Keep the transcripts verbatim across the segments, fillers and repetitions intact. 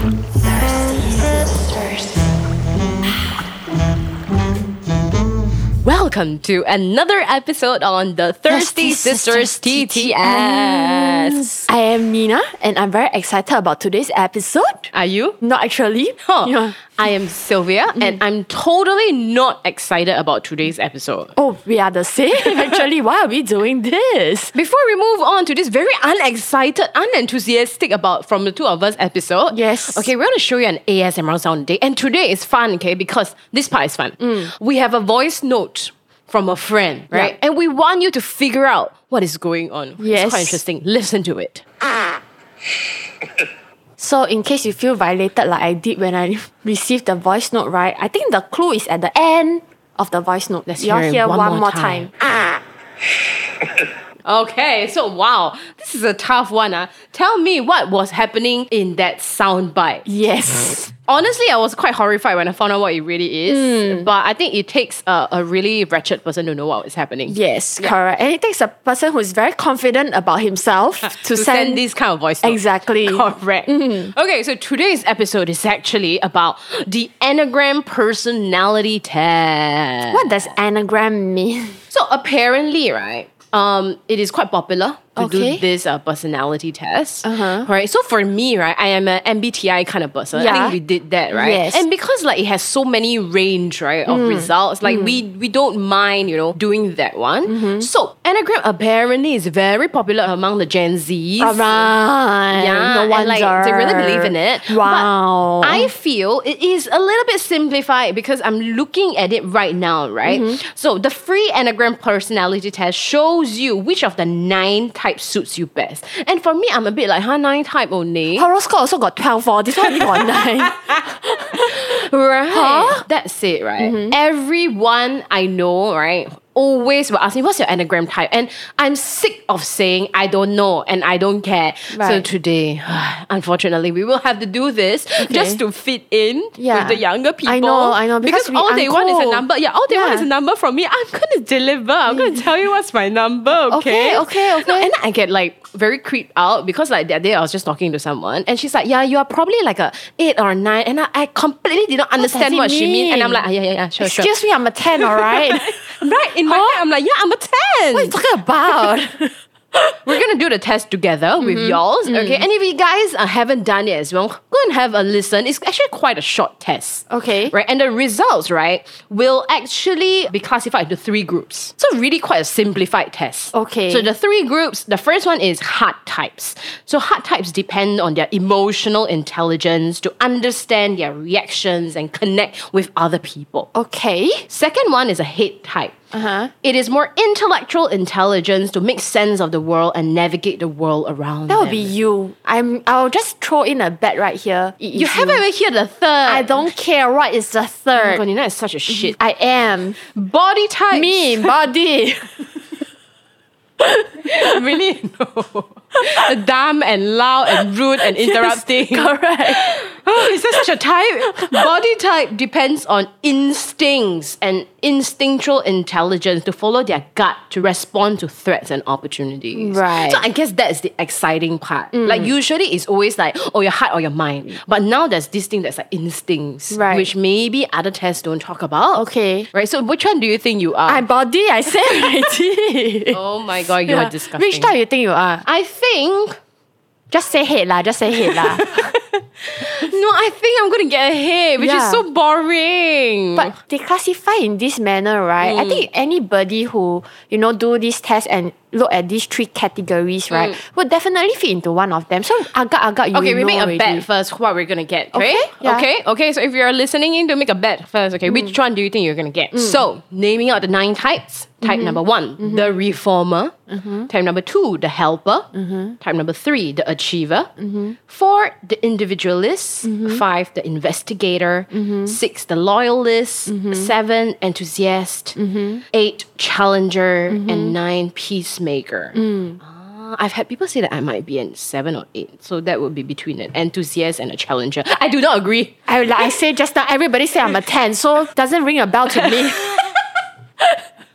Welcome to another episode on the Thirsty, Thirsty Sisters, Sisters T T S. I am Nina and I'm very excited about today's episode. Are you? Not actually. Huh. Yeah. I am Sylvia mm. and I'm totally not excited about today's episode. Oh, we are the same. Actually, why are we doing this? Before we move on to this very unexcited, unenthusiastic about from the two of us episode. Yes. Okay, we're going to show you an A S M R sound today. And today is fun, okay, because this part is fun. Mm. We have a voice note from a friend, right? Yeah. And we want you to figure out what is going on. Yes. It's quite interesting. Listen to it. So in case you feel violated like I did when I received the voice note, right? I think the clue is at the end of the voice note. Let's You'll hear, hear one, one more more time. time. Okay, so wow, this is a tough one. Uh. Tell me what was happening in that soundbite. Yes. Honestly, I was quite horrified when I found out what it really is. Mm. But I think it takes a, a really wretched person to know what is happening. Yes, yeah. correct. And it takes a person who is very confident about himself to, to send, send this kind of voice note. Exactly. Correct. Mm. Okay, so today's episode is actually about the Enneagram personality test. What does Enneagram mean? So apparently, right, um, it is quite popular to okay. do this uh, personality test. Uh-huh. Right. So for me, right, I am an M B T I kind of person. Yeah. I think we did that, right? Yes. And because like it has so many range, right, of mm. results, like mm. we we don't mind, you know, doing that one. Mm-hmm. So Enneagram apparently is very popular among the Gen Zs. Alright. Yeah. No wonder. And like they really believe in it. Wow. But I feel it is a little bit simplified because I'm looking at it right now, right? Mm-hmm. So the free Enneagram personality test shows you which of the nine type suits you best. And for me, I'm a bit like, huh, nine type only. Horoscope also got twelve for this one only got nine. Right. Huh? That's it, right? Mm-hmm. Everyone I know, right, always will ask me, what's your Enneagram type? And I'm sick of saying, I don't know and I don't care. Right. So today, unfortunately, we will have to do this okay. just to fit in yeah. with the younger people. I know, I know. Because, because all they uncool. want is a number. Yeah, all they yeah. want is a number from me. I'm going to deliver. I'm going to tell you what's my number, Okay, okay? okay, okay. No, and I get like very creeped out because like that day I was just talking to someone and she's like, yeah, you are probably like a eight or a nine. And I, I completely did not understand what, what she means. And I'm like, ah, yeah, yeah, yeah, sure, Excuse sure. me, I'm a ten, all right? Right, in my huh? head, I'm like, yeah, I'm a ten. What are you talking about? We're going to do the test together mm-hmm. with y'all, mm. okay? And if you guys uh, haven't done it as well, go and have a listen. It's actually quite a short test. Okay. Right? And the results, right, will actually be classified into three groups. So really quite a simplified test. Okay. So the three groups, the first one is heart types. So heart types depend on their emotional intelligence to understand their reactions and connect with other people. Okay. Second one is a head type. Uh-huh. It is more intellectual intelligence to make sense of the world and navigate the world around That would them. be you. I'm. I'll just throw in a bet right here. It You is haven't even heard the third. I don't care what is the Oh my third. God, Nina is such a shit. I am. Body type. Me, body. Really? No. Dumb and loud and rude and interrupting. Correct. Oh, is that such a type? Body type depends on instincts and instinctual intelligence to follow their gut to respond to threats and opportunities. Right. So I guess that's the exciting part. Mm. Like usually it's always like, oh, your heart or your mind. But now there's this thing that's like instincts, right. which maybe other tests don't talk about. Okay. Right. So which one do you think you are? I'm body. I said already. Oh my God, you Yeah. are disgusting. Which type you think you are? I think. Just say head lah. Just say head lah. No, I think I'm going to get a head, which Yeah. is so boring. But they classify in this manner, right? Mm. I think anybody who, you know, do this test and look at these three categories, right, Mm. would definitely fit into one of them. So agak-agak you Okay, we know make a already. bet first what we're gonna get, okay? Okay, yeah. Okay, okay, so if you're listening in to make a bet first, okay, which one do you think you're gonna get? So, naming out the nine types. Type number one, the reformer. Type number two, the helper. Type number three, the achiever. Four, the individualist. Five, the investigator. Six, the loyalist. Seven, enthusiast. Eight, challenger. And nine, peacemaker. Ah, I've had people say that I might be in seven or eight. So that would be between an enthusiast and a challenger. I do not agree. I, like I said just now, everybody say I'm a ten, so doesn't ring a bell to me.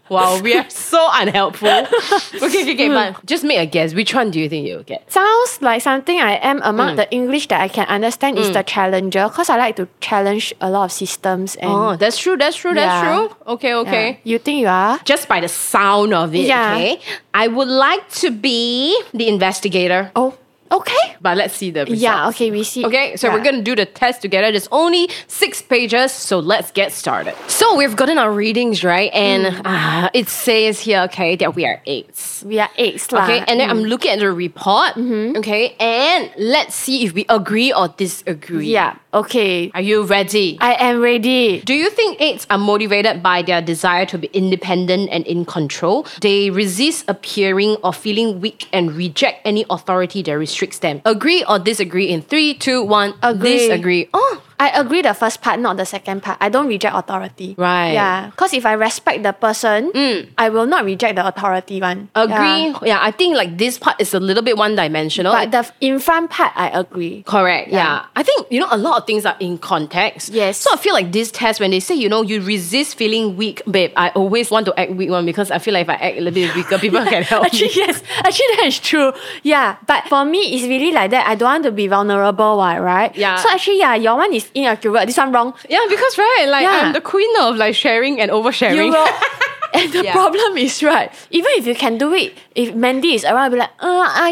Wow, we are so unhelpful. Okay, okay, okay, but just make a guess. Which one do you think you'll get? Sounds like something I am among the English that I can understand is the challenger, because I like to challenge a lot of systems. And Oh, that's true, that's true, that's Yeah. true. Okay, okay. yeah. You think you are? Just by the sound of it, Yeah. okay? I would like to be the investigator. Oh, okay. But let's see the results. Yeah, okay, we see. Okay, so Yeah. we're gonna do the test together. There's only six pages, so let's get started. So we've gotten our readings, right? And uh, it says here, okay, that we are eights. We are eights lah. Okay, and then I'm looking at the report. Okay, and let's see if we agree or disagree. Yeah, okay. Are you ready? I am ready. Do you think eights are motivated by their desire to be independent and in control? They resist appearing or feeling weak and reject any authority that restricts them. Agree or disagree in three, two, one. Agree. Disagree. Oh, I agree the first part, not the second part. I don't reject authority. Right. Yeah. Because if I respect the person, I will not reject the authority one. agree. Yeah. Yeah, I think like this part is a little bit one-dimensional. But the in front part, I agree. Correct. Yeah. Yeah. I think, you know, a lot of things are in context. Yes. So I feel like this test, when they say, you know, you resist feeling weak, babe, I always want to act weak one because I feel like if I act a little bit weaker, people can help Actually, me. yes. Actually, that is true. Yeah. But for me, it's really like that. I don't want to be vulnerable, one, right? Yeah. So actually, yeah, your one is inaccurate. This one wrong. Yeah, because right, like Yeah. I'm the queen of like sharing and oversharing. You will. And the Yeah. problem is, right, even if you can do it, if Mandy is around, I'll be like, uh, I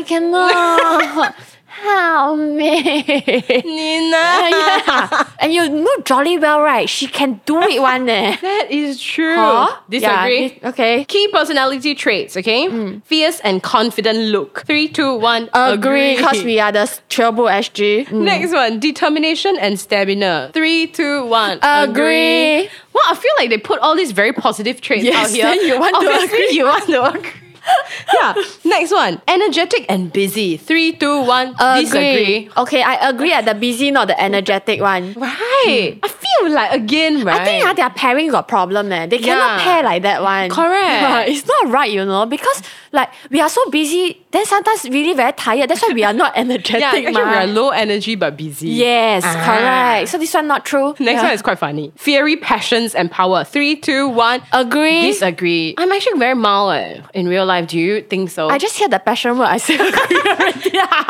cannot. Help me. Nina. Yeah. And you know jolly well, right? She can do it one eh. That is true. Huh? Disagree? Yeah, dis- okay. Key personality traits, okay? Fierce and confident look. Three, two, one. Agree, because we are the Trailboat S G. Mm. Next one, determination and stamina. Three, two, one. Agree. Well, I feel like they put all these very positive traits Yes, out here. then you want to Obviously, agree. you want to agree. Yeah. Next one, energetic and busy. Three, two, one. Disagree. Okay, I agree at the busy, not the energetic one. Right. I feel like again, right? I think uh, their pairing got problem eh. They cannot Yeah. pair like that one. Correct. Yeah, it's not right, you know, because like we are so busy, then sometimes really very tired. That's why we are not energetic. yeah, actually mah. we are low energy but busy. Yes, Ah. correct. So this one not true. Next Yeah. one is quite funny. Fiery passions and power. Three, two, one. Agree. Disagree. I'm actually very mild eh, in real life. Do you think so? I just hear the passion word. I say agree already.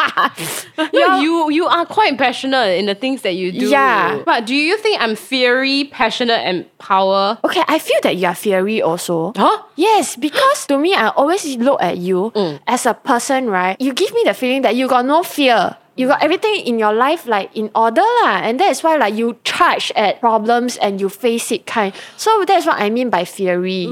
no, Yeah. you you are quite passionate in the things that you do. Yeah. But do you think I'm fiery, passionate, and power? Okay, I feel that you are fiery also. Huh? Yes, because to me, I always look at you Mm. as a person, right? You give me the feeling that you got no fear. You got everything in your life like in order lah. And that's why like you charge at problems and you face it kind. So that's what I mean by fiery.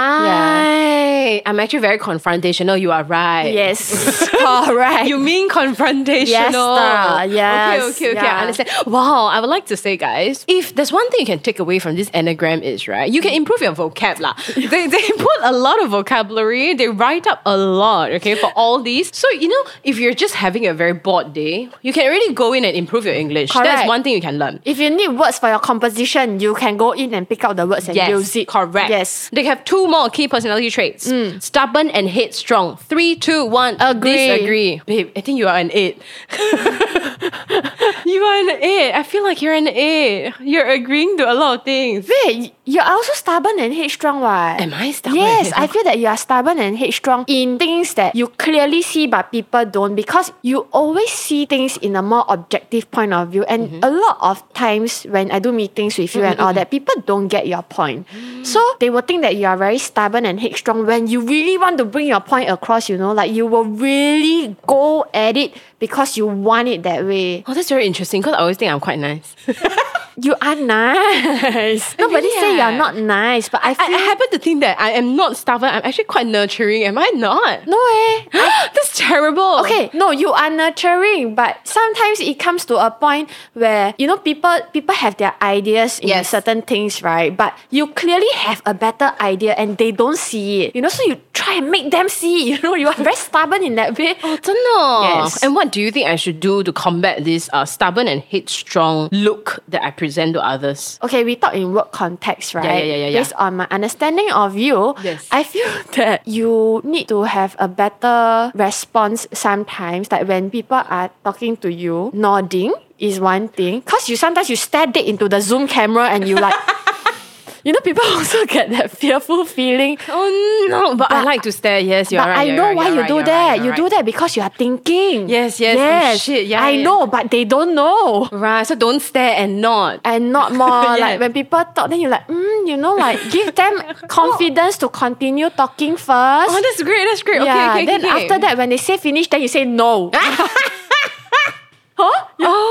Right. I'm actually very confrontational. You are right. Yes, correct. You mean confrontational? Yes, sir. Yes, Okay, okay, okay. yeah. I understand. Wow, I would like to say, guys, if there's one thing you can take away from this Enneagram is, right, you can improve your vocab lah. They, they put a lot of vocabulary. They write up a lot, okay, for all these. So, you know, if you're just having a very bored day, you can really go in and improve your English. That's Correct. one thing you can learn. If you need words for your composition, you can go in and pick out the words and Yes, use it. correct. Yes. They have two more key personality traits. Stubborn and headstrong. Three, two, one. Agree. Disagree. Babe, I think you are an eight. You are an eight. I feel like you're an eight. You're agreeing to a lot of things. Wait, you're also stubborn and headstrong, what? Am I stubborn? Yes, I feel that you are stubborn and headstrong in things that you clearly see but people don't, because you always see things in a more objective point of view. And Mm-hmm. a lot of times when I do meetings with you and all that, people don't get your point. So they will think that you are very stubborn and headstrong when you really want to bring your point across, you know, like you will really go at it because you want it that way. Oh, that's very interesting because I always think I'm quite nice. You are nice. Nobody Really, say you ah? are not nice, but I I, feel I happen to think that I am not stubborn. I'm actually quite nurturing. Am I not? no eh. That's terrible. Okay, no, you are nurturing, but sometimes it comes to a point where, you know, people people have their ideas in Yes. certain things, right? But you clearly have a better idea and they don't see it. You know, so you try and make them see. You know, you are very stubborn in that way. Oh, 真的? Yes. And what do you think I should do to combat this uh, stubborn and headstrong look that I present to others? Okay, we talk in work context, right? Yeah, yeah, yeah, yeah, Based on my understanding of you, Yes. I feel that you need to have a better response sometimes. Like when people are talking to you, nodding is one thing. Because you sometimes you stare dead into the Zoom camera and you like You know, people also get that fearful feeling. Oh no, but, but I like to stare. Yes, you're but right. I know right, why you right, do right, that. right, you right. do that because you are thinking. Yes, yes. Yes. Oh, shit, yeah. I yeah. know, but they don't know. Right, so don't stare and nod. And not more. Yeah. Like when people talk, then you're like, mm, you know, like give them confidence to continue talking first. Oh, that's great. That's great. yeah. Okay, okay, Then okay. after that, when they say finish, then you say no. Huh?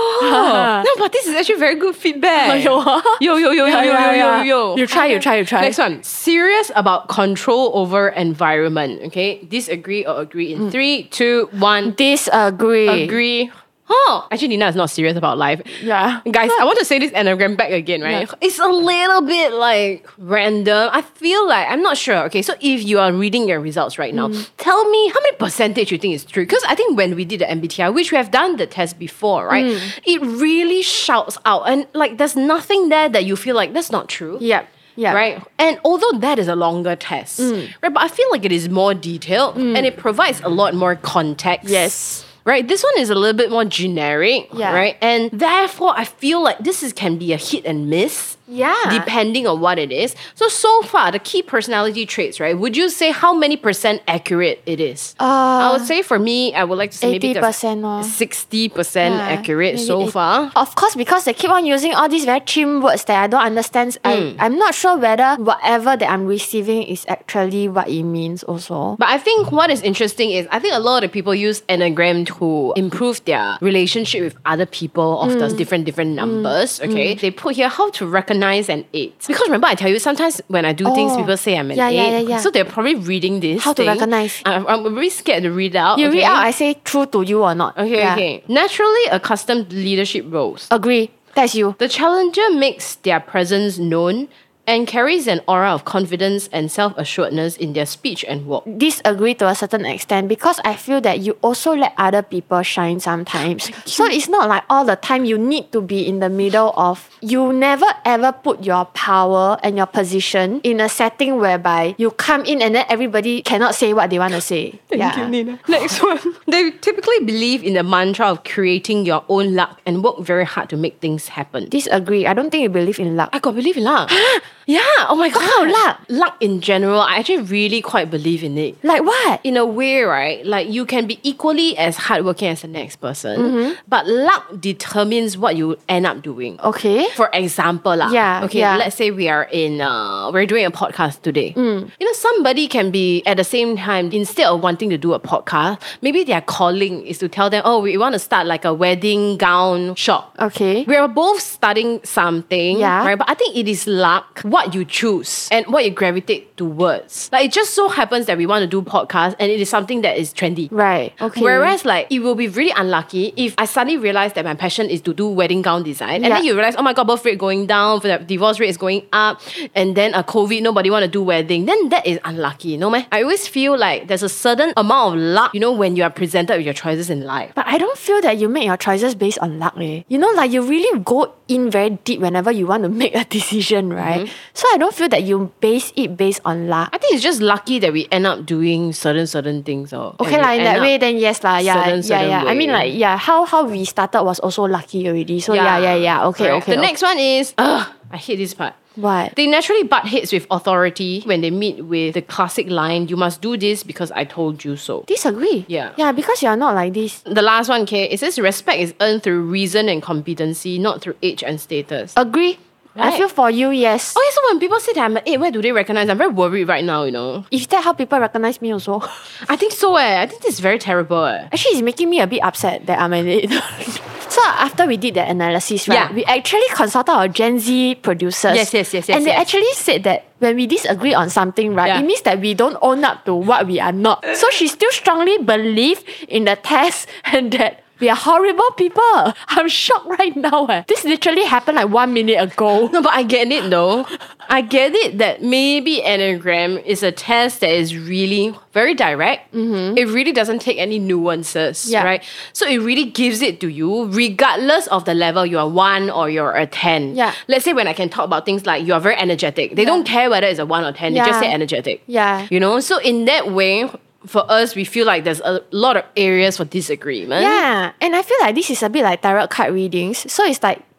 Oh, no, but this is actually very good feedback. Yo, yo, yo, yo, yo, Yeah, yo, yeah, yo, yeah. yo. You try, you try, you try. Next one. Serious about control over environment. Okay, disagree or agree in three, two, one. Disagree. Agree. Huh. Actually, Nina is not serious about life. Yeah. Guys, I want to say this anagram back again, right? Yeah. It's a little bit like random. I feel like, I'm not sure. Okay, so if you are reading your results right now, Mm. tell me how many percentage you think is true. Because I think when we did the M B T I, which we have done the test before, right? Mm. It really shouts out. And like, there's nothing there that you feel like that's not true. Yep. Yeah. Right? And although that is a longer test, Mm. right? But I feel like it is more detailed and it provides a lot more context. Yes. Right? This one is a little bit more generic. Yeah. Right? And therefore, I feel like this is can be a hit and miss. Yeah. Depending on what it is. So, so far, the key personality traits, right? Would you say how many percent accurate it is? Uh, I would say for me, I would like to say maybe eighty percent or sixty percent Yeah, accurate maybe so eighty. far. Of course, because they keep on using all these very chim words that I don't understand. I, I'm not sure whether whatever that I'm receiving is actually what it means also. But I think what is interesting is I think a lot of people use Enneagram to improve their relationship with other people of Mm. those different different numbers. Okay, they put here how to recognize an eight, because remember I tell you sometimes when I do things Oh. people say I'm an Yeah, eight, yeah, yeah, yeah. so they're probably reading this. How to thing. recognize? I'm, I'm really scared to read out. You okay? read out, I say true to you or not. Okay, Yeah. okay. Naturally accustomed to leadership roles. Agree. That's you. The challenger makes their presence known and carries an aura of confidence and self-assuredness in their speech and walk. Disagree to a certain extent because I feel that you also let other people shine sometimes. So it's not like all the time you need to be in the middle of, you never ever put your power and your position in a setting whereby you come in and then everybody cannot say what they want to say. Thank you, Nina. Next one. They typically believe in the mantra of creating your own luck and work very hard to make things happen. Disagree. I don't think you believe in luck. I got believe in luck. Yeah, oh my god. kind of luck? Luck in general, I actually really quite believe in it. Like what? In a way, right? Like you can be equally as hardworking as the next person, but luck determines what you end up doing. Okay. For example, lah. Yeah, Okay, yeah. let's say we are in uh we're doing a podcast today. You know, somebody can be at the same time, instead of wanting to do a podcast, maybe their calling is to tell them, oh, we want to start like a wedding gown shop. Okay. We are both starting something, Yeah. right? But I think it is luck what you choose and what you gravitate towards. Like it just so happens that we want to do podcast and it is something that is trendy. Right. Okay. Whereas like it will be really unlucky if I suddenly realize that my passion is to do wedding gown design, and Yeah. then you realize, oh my god, birth rate going down, the divorce rate is going up, and then a COVID, nobody want to do wedding, then that is unlucky, no meh? I always feel like there's a certain amount of luck, you know, when you are presented with your choices in life. But I don't feel that you make your choices based on luck. Eh. You know, like you really go in very deep whenever you want to make a decision, right? So I don't feel that you base it based on luck. I think it's just lucky that we end up doing certain certain things. Or Okay, and lah, we in end that up- way, then yes, lah, yeah, certain- yeah, certain yeah. I mean, way. like, yeah, how how we started was also lucky already. So yeah, yeah, yeah. Okay, Correct. okay. The next one is, ugh, I hate this part. What? They naturally butt heads with authority when they meet with the classic line, you must do this because I told you so. Disagree. Yeah. Yeah, because you're not like this. The last one, okay, it says respect is earned through reason and competency, not through age and status. Agree. I Right. feel for you, yes. Oh, yeah, so when people say that I'm an eight, where do they recognize? I'm very worried right now, you know. Is that how people recognize me also? I think so, eh. I think this is very terrible, eh. Actually, it's making me a bit upset that I'm an it. So after we did the analysis, right, Yeah. we actually consulted our Gen Z producers. Yes, yes, yes, yes, And they yes. actually said that when we disagree on something, right, Yeah. it means that we don't own up to what we are not. So she still strongly believe in the test and that we are horrible people. I'm shocked right now. Eh. This literally happened like one minute ago. No, but I get it though. I get it that maybe Enneagram is a test that is really very direct. It really doesn't take any nuances, Yeah. right? So it really gives it to you regardless of the level you are one or you're a ten. Yeah. Let's say when I can talk about things like you are very energetic. They don't care whether it's a one or ten. They just Yeah. say energetic. Yeah. You know? So in that way, for us, we feel like there's a lot of areas for disagreement. Yeah, and I feel like this is a bit like tarot card readings. So it's like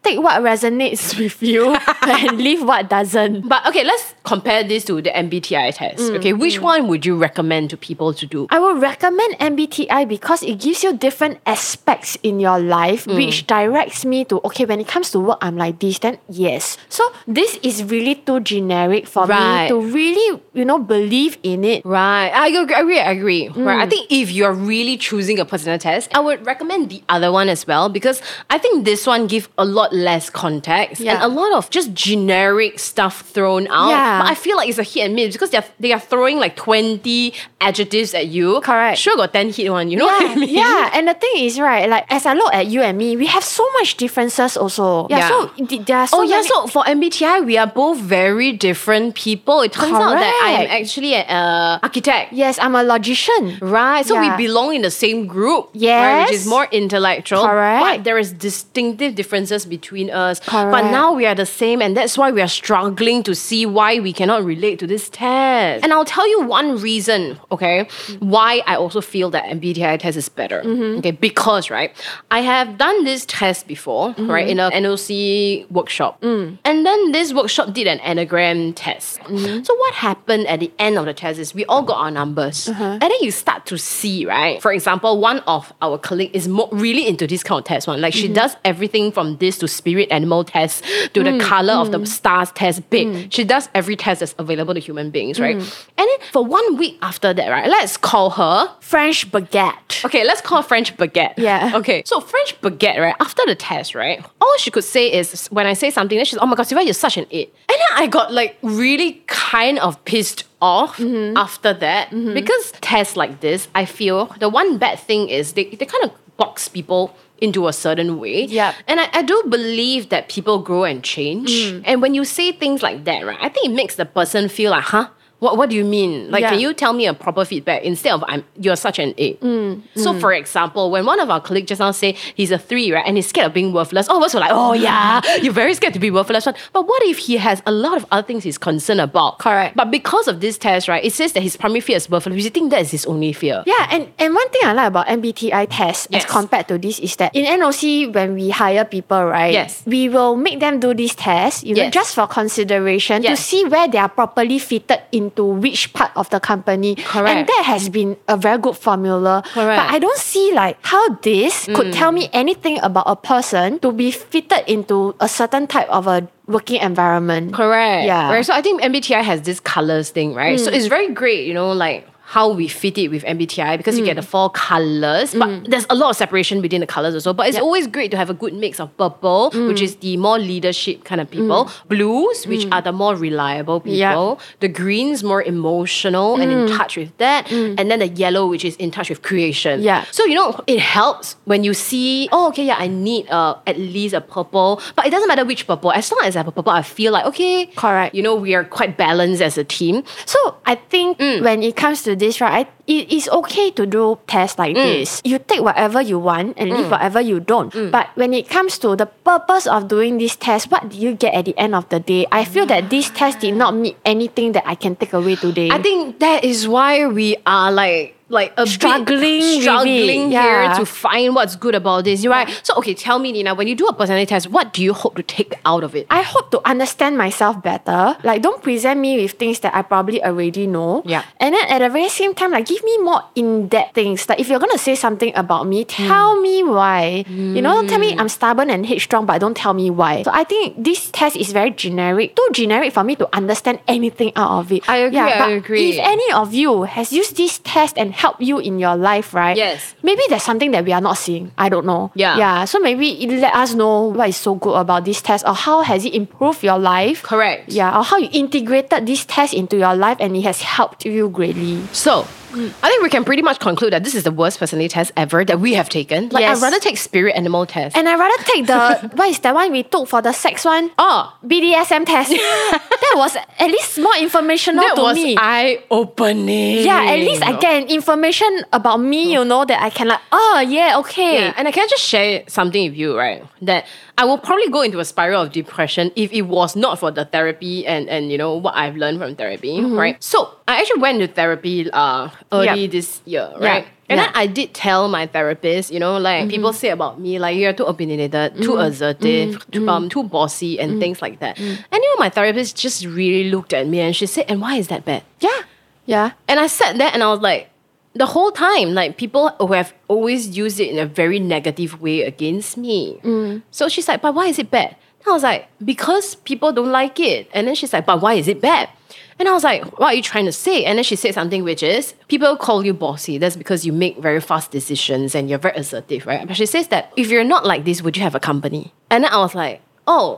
take what resonates with you and leave what doesn't. But okay, let's compare this to the M B T I test. Mm, okay, which one would you recommend to people to do? I would recommend M B T I because it gives you different aspects in your life, Mm. which directs me to, okay, when it comes to work, I'm like this, then yes. So this is really too generic for Right. me to really, you know, believe in it. Right, I agree. I agree. I agree. Mm. Right, I think if you're really choosing a personal test, I would recommend the other one as well because I think this one gives a lot less context Yeah. and a lot of just generic stuff thrown out. Yeah. But I feel like it's a hit and miss because they're they are throwing like twenty adjectives at you. Correct. Sure, got ten hit one. You know yeah, what I mean? yeah, and the thing is, right, like as I look at you and me, we have so much differences also. Yeah, Yeah. so th- there are so Oh yeah, many- so for M B T I, we are both very different people. It turns out that I am Correct. actually an uh, architect. yes, I'm a logician. Right, so Yeah. we belong in the same group, right, Yes. which is more intellectual. Correct. But there is distinctive differences between us. But Correct. now we are the same, and that's why we are struggling to see why we cannot relate to this test. And I'll tell you one reason, okay, why I also feel that M B T I test is better. Mm-hmm. Okay, because right, I have done this test before, Mm-hmm. right, in a N O C workshop, Mm. and then this workshop did an anagram test. Mm-hmm. So what happened at the end of the test is we all got our numbers, Uh-huh. and then you start to see, right? For example, one of our colleagues is more really into this kind of test one. Like she Mm-hmm. does everything from this to spirit animal test to Mm, the color of the stars test. Big. She does every test that's available to human beings, right? Mm. And then for one week after that, right? Let's call her. French baguette. Okay, let's call her French baguette. Yeah. Okay. So French baguette, right? After the test, right? All she could say is when I say something, then she's, oh my god, Siva, you're such an it. And then I got like really kind of pissed off Mm-hmm. after that because tests like this, I feel the one bad thing is they, they kind of box people into a certain way. Yep. And I, I do believe that people grow and change. Mm. And when you say things like that, right, I think it makes the person feel like, huh? What, what do you mean? Like, Yeah. can you tell me a proper feedback instead of I'm you're such an A? Mm, So, for example, when one of our colleagues just now say he's a three, right, and he's scared of being worthless, all of us were like, oh yeah, you're very scared to be worthless. But what if he has a lot of other things he's concerned about? Correct. But because of this test, right, it says that his primary fear is worthless. You think that is his only fear? Yeah, and, and one thing I like about M B T I tests Yes. as compared to this is that in N O C, when we hire people, right, Yes. we will make them do this test, you know, Yes. just for consideration to Yes. see where they are properly fitted into which part of the company. Correct. And that has been a very good formula. Correct. But I don't see like how this could tell me anything about a person to be fitted into a certain type of a working environment. Correct. Yeah. Right. So I think M B T I has this colors thing, right? So it's very great, you know, like how we fit it with M B T I because you get the four colors, but there's a lot of separation between the colors also. But it's always great to have a good mix of purple, which is the more leadership kind of people, blues, which are the more reliable people, the greens more emotional and in touch with that, and then the yellow, which is in touch with creation. Yeah. So you know, it helps when you see, oh, okay, yeah, I need uh, at least a purple, but it doesn't matter which purple. As long as I have a purple, I feel like okay, Correct. You know, we are quite balanced as a team. So I think when it comes to this, right, it is okay to do tests like this. You take whatever you want and leave whatever you don't. But when it comes to the purpose of doing this test, what do you get at the end of the day? I feel that this test did not meet anything that I can take away today. I think that is why we are like like a Struggling with bit it, struggling here yeah. to find what's good about this. You're right. So okay, tell me, Nina, when you do a personality test, what do you hope to take out of it? I hope to understand myself better. Like, don't present me with things that I probably already know. Yeah. And then at the very same time, like, give me more in-depth things. Like, if you're gonna say something about me, tell me why. You know, don't tell me I'm stubborn and headstrong, but don't tell me why. So I think this test is very generic. Too generic for me to understand anything out of it. I agree, Yeah, I but agree. if any of you has used this test and helped you in your life, right? Yes. Maybe there's something that we are not seeing. I don't know. Yeah. Yeah. So maybe it let us know what is so good about this test or how has it improved your life. Correct. Yeah, or how you integrated this test into your life and it has helped you greatly. So, I think we can pretty much conclude that this is the worst personality test ever that we have taken. Like, Yes. I'd rather take spirit animal test. And I rather take the what is that one we took for the sex one? oh, B D S M test. That was at least more informational that to was me. eye-opening. Yeah, at least I get information about me, you know, that I can like, oh yeah, okay. Yeah, and I can just share something with you, right? That I will probably go into a spiral of depression if it was not for the therapy and, and you know, what I've learned from therapy, Mm-hmm. right? So I actually went to therapy uh, early Yep. this year, right? Yeah. And Yeah. then I did tell my therapist, you know, like people say about me, like you're too opinionated, too assertive, too, um, too bossy, and things like that. And you know, my therapist just really looked at me and she said, "And why is that bad?" Yeah. Yeah. And I sat there and I was like, the whole time, like people who have always used it in a very negative way against me. So she's like, "But why is it bad?" And I was like, "Because people don't like it." And then she's like, "But why is it bad?" And I was like, "What are you trying to say?" And then she said something which is, people call you bossy. That's because you make very fast decisions and you're very assertive, right? But she says that if you're not like this, would you have a company? And then I was like, oh,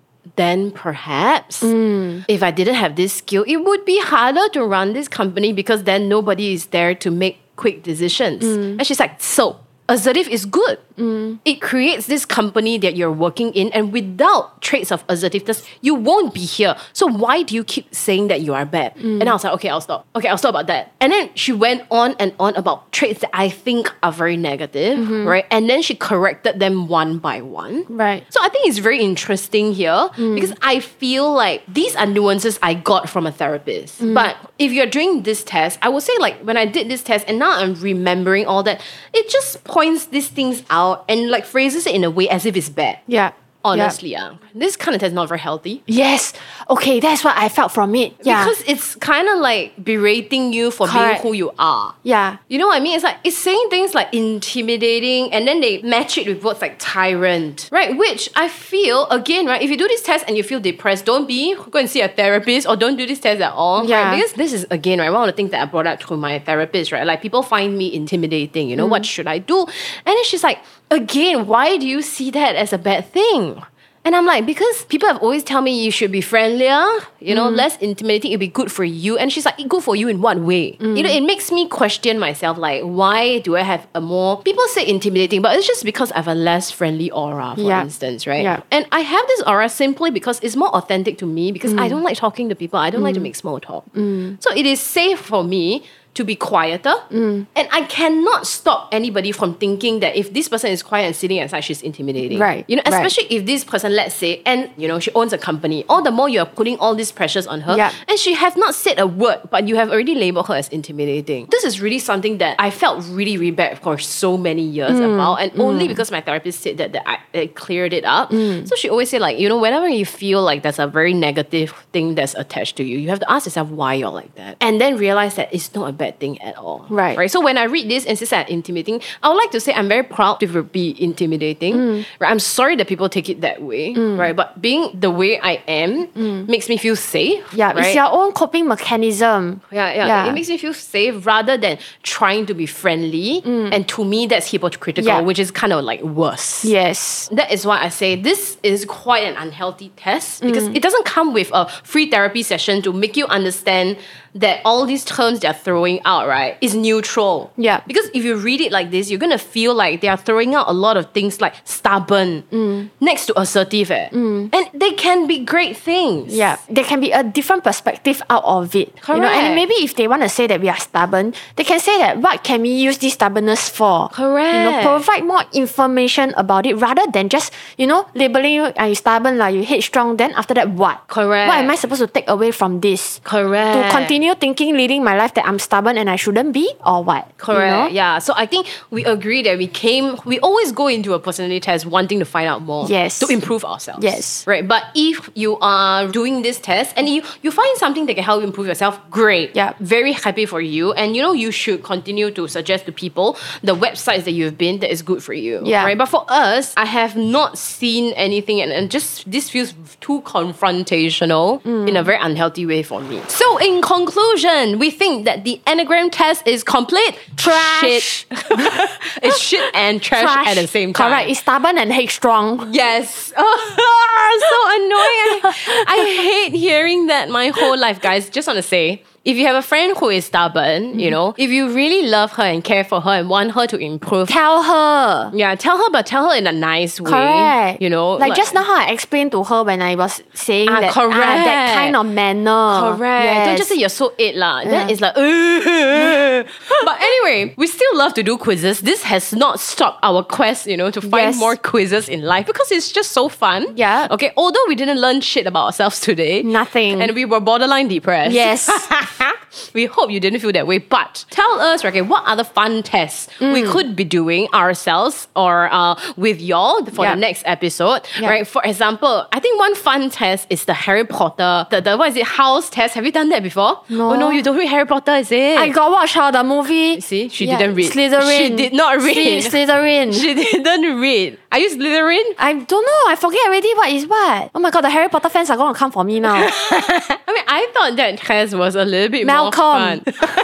then perhaps if I didn't have this skill, it would be harder to run this company because then nobody is there to make quick decisions. And she's like, so assertive is good. It creates this company that you're working in, and without traits of assertiveness, you won't be here. So why do you keep saying that you are bad? And I was like, okay, I'll stop. Okay, I'll stop about that. And then she went on and on about traits that I think are very negative, right? And then she corrected them one by one. Right. So I think it's very interesting here because I feel like these are nuances I got from a therapist. But if you're doing this test, I would say like when I did this test and now I'm remembering all that, it just points these things out and like phrases it in a way as if it's bad. Yeah. Honestly, yeah. This kind of test is not very healthy. Yes. Okay, that's what I felt from it. Yeah. Because it's kind of like berating you for Correct. being who you are. yeah. You know what I mean? It's like, it's saying things like intimidating and then they match it with words like tyrant, right? Which I feel, again, right, if you do this test and you feel depressed, don't be, go and see a therapist or don't do this test at all. Yeah. Right? Because this is, again, right, one of the things that I brought up to my therapist, right? Like people find me intimidating, you know, what should I do? And then she's like, again, why do you see that as a bad thing? And I'm like, because people have always tell me you should be friendlier, you know, less intimidating, it'd be good for you. And she's like, good for you in what way? You know, it makes me question myself, like, why do I have a more, people say intimidating, but it's just because I have a less friendly aura, for Yeah. instance, right? Yeah. And I have this aura simply because it's more authentic to me because I don't like talking to people. I don't like to make small talk. So it is safe for me to be quieter. And I cannot stop anybody from thinking that if this person is quiet and sitting aside, she's intimidating. Right, You know, right. especially if this person, let's say, and you know, she owns a company, all the more you're putting all these pressures on her. Yeah. And she has not said a word, but you have already labeled her as intimidating. This is really something that I felt really, really bad for so many years about. And only because my therapist said that, that I, I cleared it up. So she always said, like, you know, whenever you feel like there's a very negative thing that's attached to you, you have to ask yourself why you're like that. And then realize that it's not a bad thing at all. Right. Right. So when I read this and say that intimidating, I would like to say I'm very proud to be intimidating. Right. I'm sorry that people take it that way. Right. But being the way I am makes me feel safe. Yeah. Right? It's your own coping mechanism. Yeah, yeah, Yeah. It makes me feel safe rather than trying to be friendly. And to me, that's hypocritical, Yeah. which is kind of like worse. Yes. That is why I say this is quite an unhealthy test because it doesn't come with a free therapy session to make you understand that all these terms they're throwing out, right, is neutral. Yeah. Because if you read it like this, you're going to feel like they are throwing out a lot of things like stubborn next to assertive. Eh? And they can be great things. Yeah, there can be a different perspective out of it. You know, Correct. and maybe if they want to say that we are stubborn, they can say that what can we use this stubbornness for? Correct. You know, provide more information about it rather than just, you know, labeling you, are you stubborn, like you headstrong, then after that what? Correct. What am I supposed to take away from this? Correct. To continue thinking, leading my life that I'm stubborn and I shouldn't be, or what? Correct. You know? Yeah. So I think we agree that we came, we always go into a personality test wanting to find out more. Yes. To improve ourselves. Yes. Right. But if you are doing this test and you, you find something that can help you improve yourself, great. Yeah. Very happy for you. And you know, you should continue to suggest to people the websites that you've been that is good for you. Yeah. Right. But for us, I have not seen anything and, and just this feels too confrontational Mm. in a very unhealthy way for me. So in conclusion, we think that the Enneagram test is complete Trash. shit. It's shit and trash, Trash. at the same time. Correct. It's stubborn and headstrong. Yes. Oh, so annoying. I, I hate hearing that my whole life, guys. Just want to say, if you have a friend who is stubborn, Mm-hmm. you know, if you really love her and care for her and want her to improve, Tell her. yeah, tell her, but tell her in a nice way. Correct. You know, like, just now how I explained to her when I was saying Ah, that, correct. that kind of manner. Correct. Yes. Don't just say you're so it lah. Then Yeah. it's like, but anyway, we still love to do quizzes. This has not stopped our quest, you know, to find Yes. more quizzes in life because it's just so fun. Yeah. Okay. Although we didn't learn shit about ourselves today, Nothing. and we were borderline depressed. Yes. We hope you didn't feel that way. But tell us, okay, what other fun tests we Mm. could be doing ourselves or uh, with y'all for Yeah. the next episode, Yeah. right? For example, I think one fun test is the Harry Potter, the, the what is it, house test. Have you done that before? No. Oh no, you don't read Harry Potter, is it? I got watch how the movie. See, she Yeah, didn't read. Slytherin. She did not read. Sly- Slytherin. She didn't read. Are you Slytherin? I don't know. I forget already what is what. Oh my god, the Harry Potter fans are going to come for me now. I mean, I thought that test was a little bit Malcolm. more fun.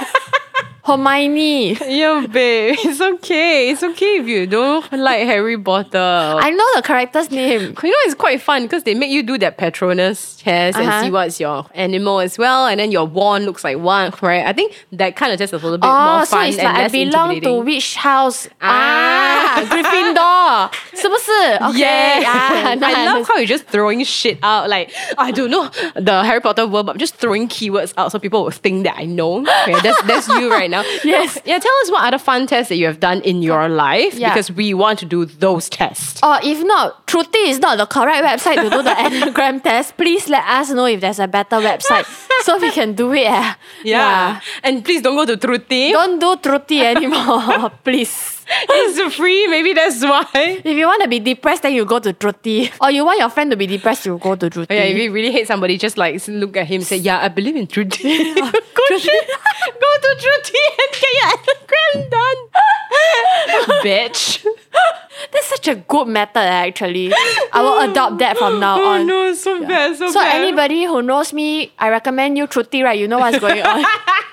Hermione. Yeah, babe, it's okay. It's okay if you don't like Harry Potter. I know the character's name. You know, it's quite fun because they make you do that Patronus test and Uh-huh. see what's your animal as well, and then your wand looks like one, right? I think that kind of test is a little bit Oh, more so fun it's and like I less belong to intimidating. which house? Ah. Ah, Gryffindor. 是不是? Okay. Yeah, Ah, no, I love how you're just throwing shit out. Like, I don't know the Harry Potter world, but I'm just throwing keywords out so people will think that I know. Okay, that's, that's you right now. Yes. Yeah, tell us what other fun tests that you have done in your life Yeah. because we want to do those tests. Or if not, Truty is not the correct website to do the anagram test. Please let us know if there's a better website so we can do it. eh. Yeah. And please don't go to Truti. Don't do Truty anymore, please. It's free, maybe that's why. If you want to be depressed, then you go to Truty. Or you want your friend to be depressed, you go to Truty. Yeah, if you really hate somebody, just like look at him and say, yeah, I believe in Truti. go, to, go to Truti and get your anagram done. Bitch. That's such a good method, actually. I will adopt that from now Oh on. no, so bad, so, So bad. anybody who knows me, I recommend you Truty, right? You know what's going on.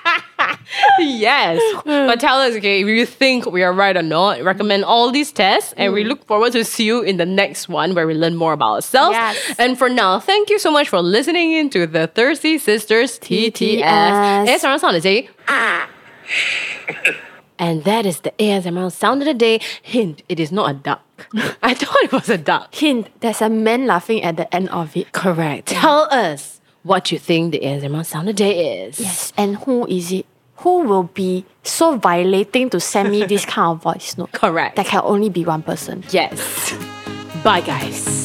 Yes. But tell us, okay, if you think we are right or not, recommend all these tests, and we look forward to see you in the next one where we learn more about ourselves. Yes. And for now, thank you so much for listening in to the Thirsty Sisters T T F. T T S. A S M R sound today. And that is the A S M R sound of the day. Hint, it is not a duck. I thought it was a duck. Hint, there's a man laughing at the end of it. Correct. Tell us what you think the A S M R sound of the day is. Yes, and who is it? Who will be so violating to send me this kind of voice note? Correct. That can only be one person. Yes. Bye, guys.